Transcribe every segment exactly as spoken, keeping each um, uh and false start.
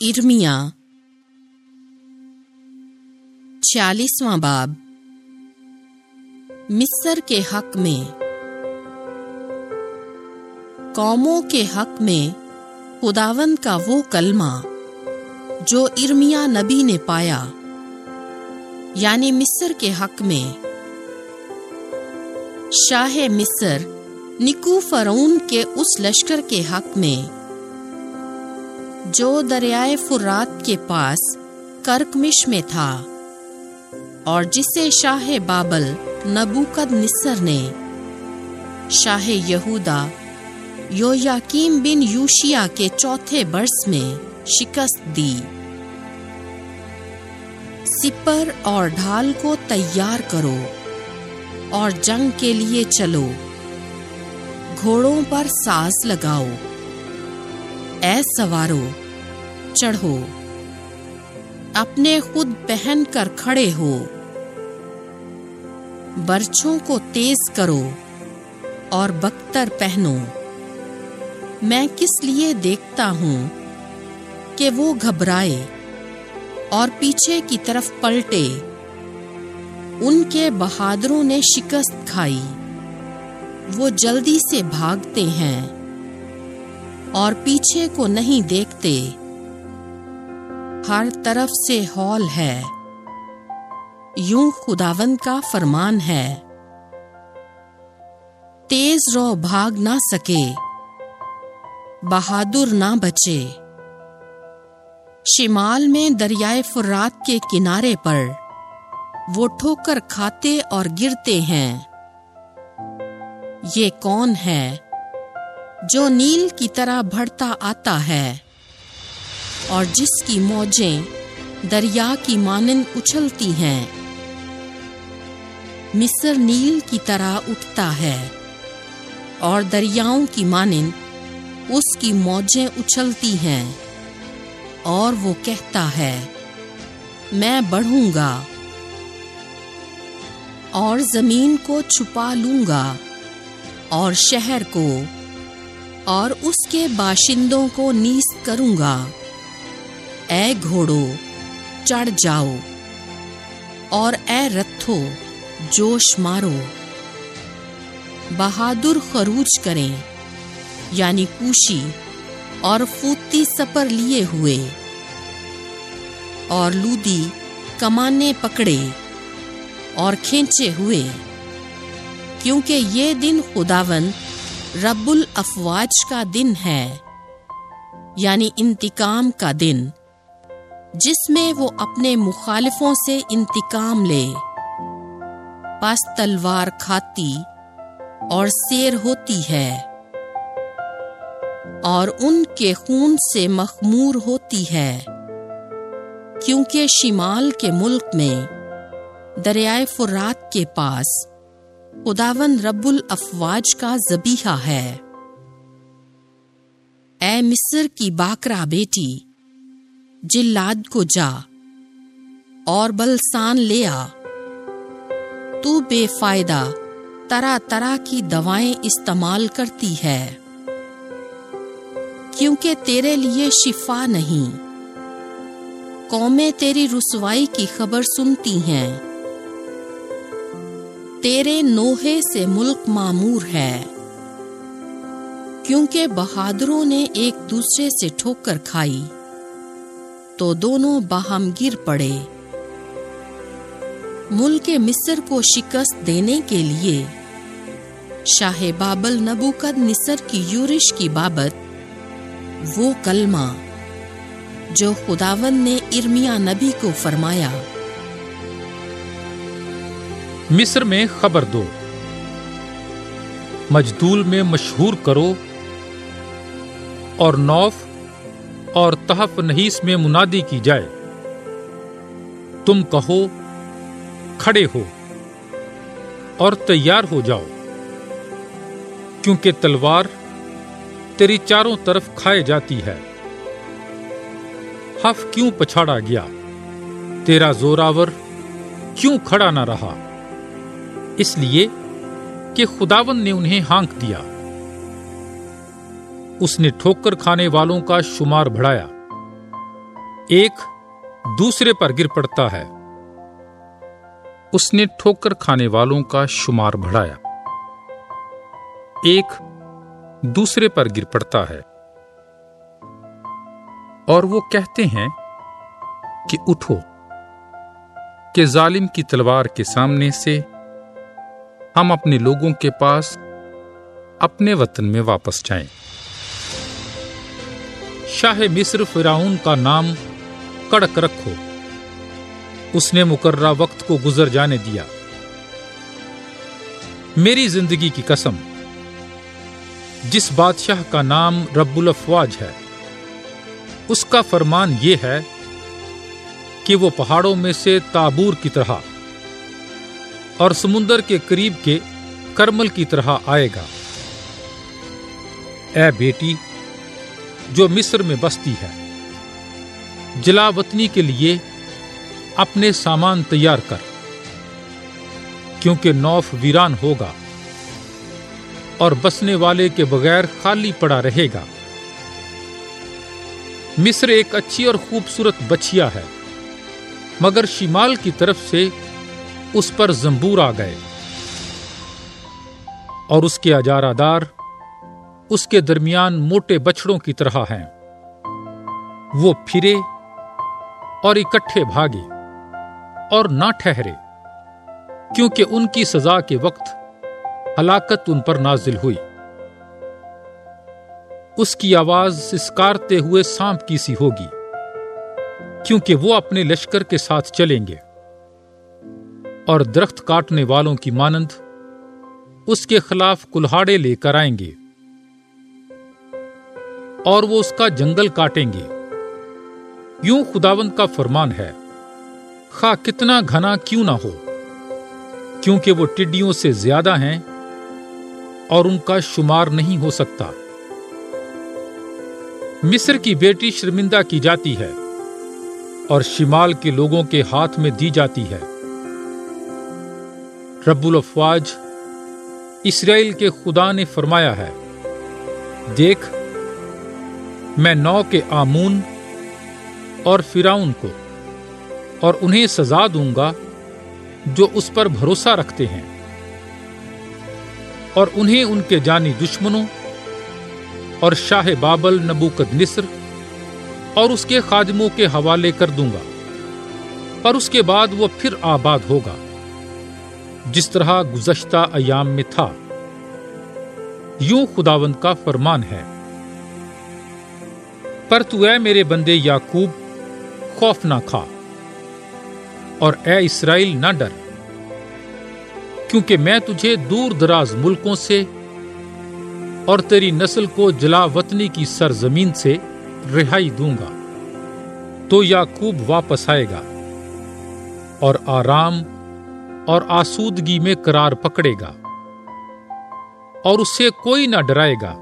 इर्मिया छियालीसवां बाब। मिस्र के हक में। कौमों के हक में खुदावंद का वो कलमा जो इर्मिया नबी ने पाया, यानी मिस्र के हक में। शाह मिस्र निकू फरौन के उस लश्कर के हक में जो दरियाए फुरात के पास कर्कमिश में था और जिसे शाह बाबल नबूकदनिस्सर ने शाह यहूदा योयाकीम बिन यूशिया के चौथे बरस में शिकस्त दी। सिपर और ढाल को तैयार करो और जंग के लिए चलो, घोड़ों पर साज लगाओ, ऐ सवारो चढ़ो, अपने खुद पहन कर खड़े हो, बर्छों को तेज करो और बख्तर पहनो। मैं किस लिए देखता हूं कि वो घबराए और पीछे की तरफ पलटे। उनके बहादुरों ने शिकस्त खाई, वो जल्दी से भागते हैं और पीछे को नहीं देखते। हर तरफ से हौल है, यूं खुदावंद का फरमान है। तेज रो भाग ना सके, बहादुर ना बचे। शिमाल में दरियाए फुरात के किनारे पर वो ठोकर खाते और गिरते हैं। ये कौन है जो नील की तरह बढ़ता आता है और जिसकी मौजें दरिया की मानंद उछलती हैं। मिस्र नील की तरह उठता है और दरियाओं की मानंद उसकी मौजें उछलती हैं, और वो कहता है, मैं बढ़ूंगा और जमीन को छुपा लूंगा और शहर को और उसके बाशिंदों को नीस्त करूंगा। ऐ घोड़ो चढ़ जाओ और ऐ रथो जोश मारो। बहादुर खरूज करें, यानी कूशी और फूती सपर लिए हुए, और लूदी कमाने पकड़े और खींचे हुए, क्योंकि ये दिन खुदावंद रब्बुल अफवाज का दिन है, यानी इंतकाम का दिन, जिसमें वो अपने मुखालिफों से इंतकाम ले। पास तलवार खाती और शेर होती है और उनके खून से मखमूर होती है, क्योंकि शिमाल के मुल्क में दरियाए फुरात के पास खुदावंद रब्बुल अफवाज का ज़बीहा है। ऐ मिस्र की बाकरा बेटी, जिल्लाद को जा और बलसान ले आ। तू बेफायदा तरह तरह की दवाएं इस्तेमाल करती है, क्योंकि तेरे लिए शिफा नहीं। कौमें तेरी रुसवाई की खबर सुनती हैं। तेरे नोहे से मुल्क मामूर है, क्योंकि बहादुरों ने एक दूसरे से ठोकर खाई तो दोनों बाहम गिर पड़े। मुल्क मिस्र को शिकस्त देने के लिए शाह बाबल नबूकदनिस्सर की यूरिश की बाबत वो कलमा जो खुदावंद ने इर्मिया नबी को फरमाया। मिस्र में खबर दो, मजदूल में मशहूर करो, और नौफ और तहफ नहीस में मुनादी की जाए। तुम कहो, खड़े हो और तैयार हो जाओ, क्योंकि तलवार तेरी चारों तरफ खाए जाती है। हफ क्यों पछाड़ा गया, तेरा जोरावर क्यों खड़ा ना रहा? इसलिए कि खुदावंद ने उन्हें हाँक दिया। उसने ठोकर खाने वालों का शुमार बढ़ाया ایک دوسرے پر گر پڑتا ہے۔ اس نے ٹھوکر کھانے والوں کا شمار بڑھایا، ایک دوسرے پر گر پڑتا ہے، اور وہ کہتے ہیں کہ اٹھو کہ ظالم کی تلوار کے سامنے سے ہم اپنے لوگوں کے پاس اپنے وطن میں واپس جائیں۔ شاہ مصر فرعون کا نام کڑک رکھو، اس نے مقررہ وقت کو گزر جانے دیا۔ میری زندگی کی قسم، جس بادشاہ کا نام رب الافواج ہے، اس کا فرمان یہ ہے کہ وہ پہاڑوں میں سے تابور کی طرح اور سمندر کے قریب کے کرمل کی طرح آئے گا۔ اے بیٹی جو مصر میں بستی ہے، جلا وطنی کے لیے اپنے سامان تیار کر، کیونکہ نوف ویران ہوگا اور بسنے والے کے بغیر خالی پڑا رہے گا۔ مصر ایک اچھی اور خوبصورت بچھیا ہے، مگر شمال کی طرف سے اس پر زنبور آ گئے، اور اس کے اجارہ دار اس کے درمیان موٹے بچڑوں کی طرح ہیں۔ وہ پھرے اور اکٹھے بھاگے اور نہ ٹھہرے، کیونکہ ان کی سزا کے وقت ہلاکت ان پر نازل ہوئی۔ اس کی آواز سسکارتے ہوئے سانپ کی سی ہوگی، کیونکہ وہ اپنے لشکر کے ساتھ چلیں گے، اور درخت کاٹنے والوں کی مانند اس کے خلاف کلہاڑے لے کر آئیں گے، اور وہ اس کا جنگل کاٹیں گے۔ یوں خداوند کا فرمان ہے، خواہ کتنا گھنا کیوں نہ ہو، کیونکہ وہ ٹڈیوں سے زیادہ ہیں اور ان کا شمار نہیں ہو سکتا۔ مصر کی بیٹی شرمندہ کی جاتی ہے اور شمال کے لوگوں کے ہاتھ میں دی جاتی ہے۔ رب الافواج اسرائیل کے خدا نے فرمایا ہے، دیکھ، میں نو کے آمون اور فرعون کو اور انہیں سزا دوں گا جو اس پر بھروسہ رکھتے ہیں، اور انہیں ان کے جانی دشمنوں اور شاہ بابل نبوکد نصر اور اس کے خادموں کے حوالے کر دوں گا، پر اس کے بعد وہ پھر آباد ہوگا جس طرح گزشتہ ایام میں تھا۔ یوں خداوند کا فرمان ہے۔ پر تو اے میرے بندے یعقوب خوف نہ کھا، اور اے اسرائیل نہ ڈر، کیونکہ میں تجھے دور دراز ملکوں سے اور تیری نسل کو جلا وطنی کی سرزمین سے رہائی دوں گا۔ تو یعقوب واپس آئے گا اور آرام اور آسودگی میں قرار پکڑے گا، اور اسے کوئی نہ ڈرائے گا۔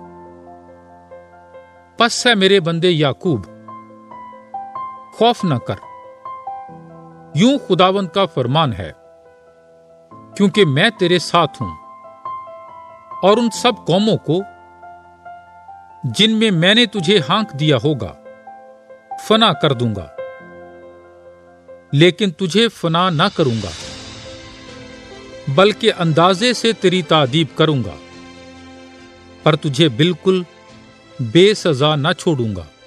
پس ہے میرے بندے یعقوب، خوف نہ کر، یوں خداوند کا فرمان ہے، کیونکہ میں تیرے ساتھ ہوں، اور ان سب قوموں کو جن میں میں نے تجھے ہانک دیا ہوگا فنا کر دوں گا، لیکن تجھے فنا نہ کروں گا، بلکہ اندازے سے تیری تعذیب کروں گا، پر تجھے بالکل بے سزا نہ چھوڑوں گا۔